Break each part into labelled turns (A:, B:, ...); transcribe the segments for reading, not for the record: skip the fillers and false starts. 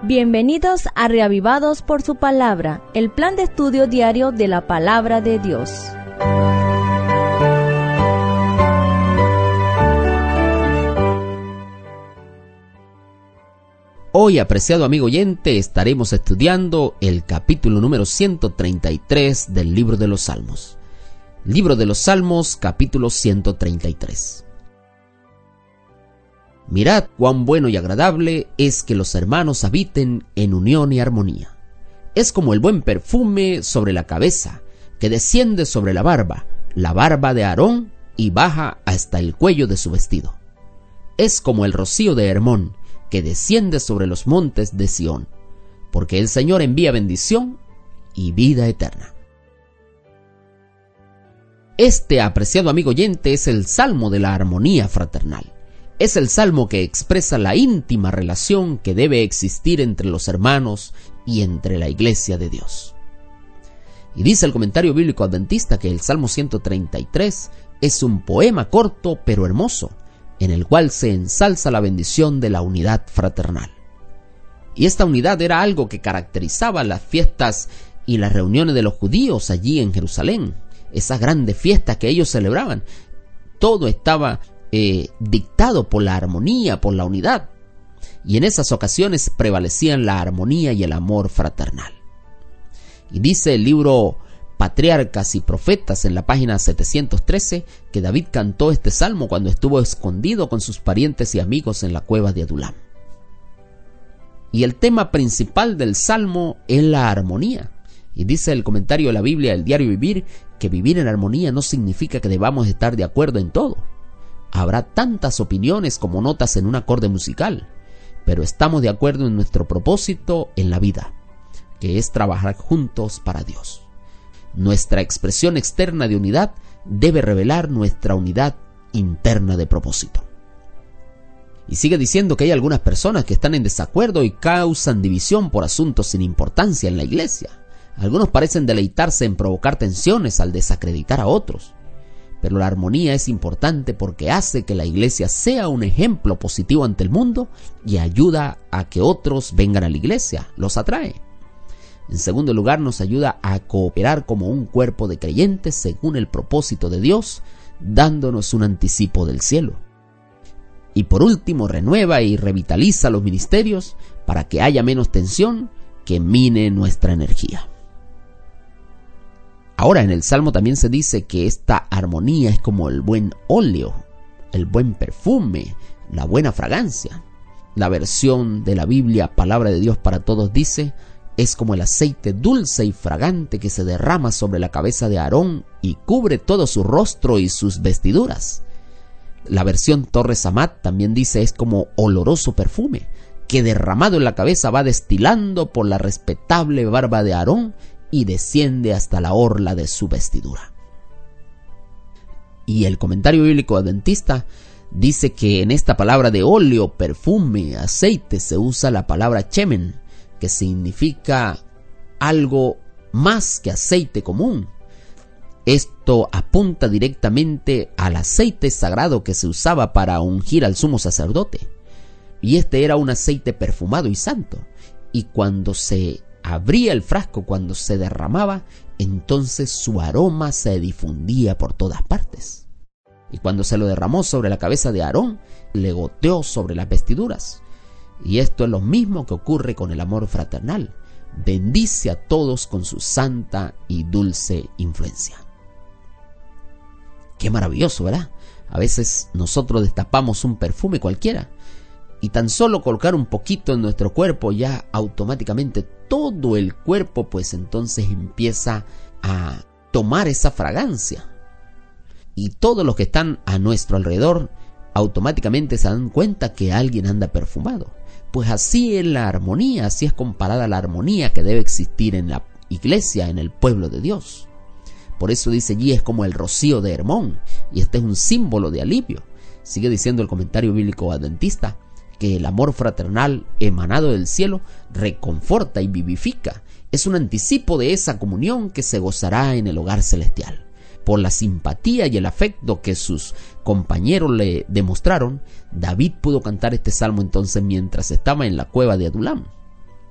A: Bienvenidos a Reavivados por su Palabra, el plan de estudio diario de la Palabra de Dios.
B: Hoy, apreciado amigo oyente, estaremos estudiando el capítulo número 133 del Libro de los Salmos. Libro de los Salmos, capítulo 133. Mirad cuán bueno y agradable es que los hermanos habiten en unión y armonía. Es como el buen perfume sobre la cabeza, que desciende sobre la barba de Aarón, y baja hasta el cuello de su vestido. Es como el rocío de Hermón, que desciende sobre los montes de Sión, porque el Señor envía bendición y vida eterna. Este, apreciado amigo oyente, es el Salmo de la armonía fraternal. Es el salmo que expresa la íntima relación que debe existir entre los hermanos y entre la iglesia de Dios. Y dice el comentario bíblico adventista que el Salmo 133 es un poema corto pero hermoso, en el cual se ensalza la bendición de la unidad fraternal. Y esta unidad era algo que caracterizaba las fiestas y las reuniones de los judíos allí en Jerusalén. Esas grandes fiestas que ellos celebraban, todo estaba dictado por la armonía, por la unidad, y en esas ocasiones prevalecían la armonía y el amor fraternal. Y dice el libro Patriarcas y Profetas en la página 713 que David cantó este salmo cuando estuvo escondido con sus parientes y amigos en la cueva de Adulam. Y el tema principal del salmo es la armonía. Y dice el comentario de la Biblia, el Diario Vivir, que vivir en armonía no significa que debamos estar de acuerdo en todo. Habrá tantas opiniones como notas en un acorde musical, pero estamos de acuerdo en nuestro propósito en la vida, que es trabajar juntos para Dios. Nuestra expresión externa de unidad debe revelar nuestra unidad interna de propósito. Y sigue diciendo que hay algunas personas que están en desacuerdo y causan división por asuntos sin importancia en la iglesia. Algunos parecen deleitarse en provocar tensiones al desacreditar a otros. Pero la armonía es importante porque hace que la iglesia sea un ejemplo positivo ante el mundo y ayuda a que otros vengan a la iglesia, los atrae. En segundo lugar, nos ayuda a cooperar como un cuerpo de creyentes según el propósito de Dios, dándonos un anticipo del cielo. Y por último, renueva y revitaliza los ministerios para que haya menos tensión que mine nuestra energía. Ahora, en el Salmo también se dice que esta armonía es como el buen óleo, el buen perfume, la buena fragancia. La versión de la Biblia, Palabra de Dios para Todos, dice: es como el aceite dulce y fragante que se derrama sobre la cabeza de Aarón y cubre todo su rostro y sus vestiduras. La versión Torres Amat también dice: es como oloroso perfume que derramado en la cabeza va destilando por la respetable barba de Aarón y desciende hasta la orla de su vestidura. Y el comentario bíblico adventista dice que en esta palabra de óleo, perfume, aceite se usa la palabra shemen, que significa algo más que aceite común. Esto apunta directamente al aceite sagrado que se usaba para ungir al sumo sacerdote. Y este era un aceite perfumado y santo. Y cuando se abría el frasco, cuando se derramaba, entonces su aroma se difundía por todas partes. Y cuando se lo derramó sobre la cabeza de Aarón, le goteó sobre las vestiduras. Y esto es lo mismo que ocurre con el amor fraternal. Bendice a todos con su santa y dulce influencia. Qué maravilloso, ¿verdad? A veces nosotros destapamos un perfume cualquiera y tan solo colocar un poquito en nuestro cuerpo, ya automáticamente todo el cuerpo pues entonces empieza a tomar esa fragancia. Y todos los que están a nuestro alrededor automáticamente se dan cuenta que alguien anda perfumado. Pues así es la armonía, así es comparada la armonía que debe existir en la iglesia, en el pueblo de Dios. Por eso dice allí: es como el rocío de Hermón, y este es un símbolo de alivio. Sigue diciendo el comentario bíblico adventista que el amor fraternal emanado del cielo reconforta y vivifica. Es un anticipo de esa comunión que se gozará en el hogar celestial. Por la simpatía y el afecto que sus compañeros le demostraron, David pudo cantar este salmo entonces mientras estaba en la cueva de Adulam.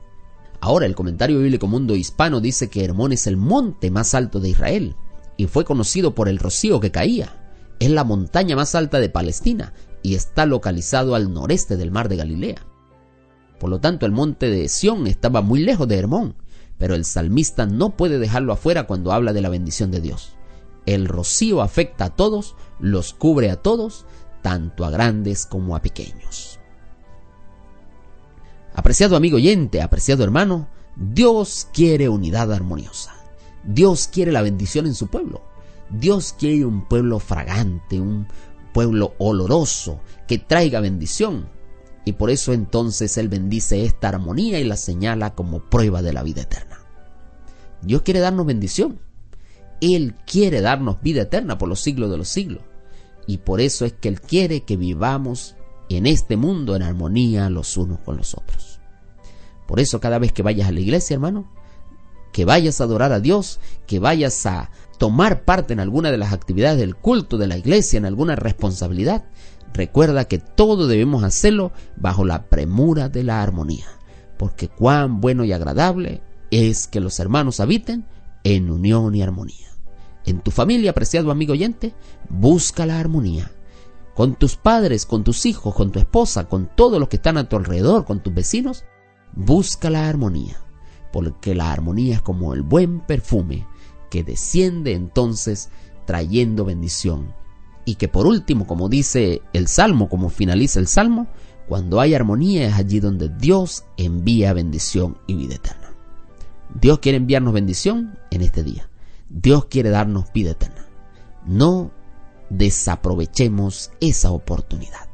B: Ahora, el Comentario Bíblico Mundo Hispano dice que Hermón es el monte más alto de Israel y fue conocido por el rocío que caía. Es la montaña más alta de Palestina y está localizado al noreste del mar de Galilea. Por lo tanto, el monte de Sión estaba muy lejos de Hermón, pero el salmista no puede dejarlo afuera cuando habla de la bendición de Dios. El rocío afecta a todos, los cubre a todos, tanto a grandes como a pequeños. Apreciado amigo oyente, apreciado hermano, Dios quiere unidad armoniosa. Dios quiere la bendición en su pueblo. Dios quiere un pueblo fragante, un pueblo oloroso, que traiga bendición. Y por eso entonces Él bendice esta armonía y la señala como prueba de la vida eterna. Dios quiere darnos bendición. Él quiere darnos vida eterna por los siglos de los siglos. Y por eso es que Él quiere que vivamos en este mundo en armonía los unos con los otros. Por eso cada vez que vayas a la iglesia, hermano, que vayas a adorar a Dios, que vayas a tomar parte en alguna de las actividades del culto de la iglesia, en alguna responsabilidad, recuerda que todo debemos hacerlo bajo la premura de la armonía, porque cuán bueno y agradable es que los hermanos habiten en unión y armonía. En tu familia, apreciado amigo oyente, busca la armonía. Con tus padres, con tus hijos, con tu esposa, con todos los que están a tu alrededor, con tus vecinos, busca la armonía, porque la armonía es como el buen perfume que desciende entonces trayendo bendición. Y que por último, como dice el Salmo, como finaliza el Salmo, cuando hay armonía es allí donde Dios envía bendición y vida eterna. Dios quiere enviarnos bendición en este día. Dios quiere darnos vida eterna. No desaprovechemos esa oportunidad.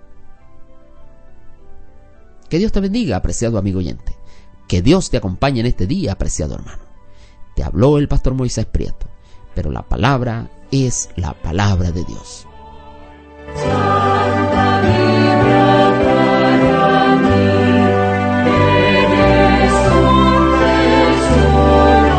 B: Que Dios te bendiga, apreciado amigo oyente. Que Dios te acompañe en este día, apreciado hermano. Te habló el pastor Moisés Prieto, pero la palabra es la palabra de Dios.
C: Santa Biblia para mí, eres un tesoro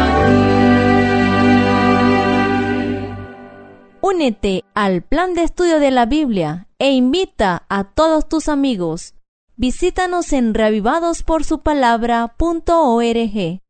C: aquí.
A: Únete al plan de estudio de la Biblia e invita a todos tus amigos. Visítanos en reavivadosporsupalabra.org.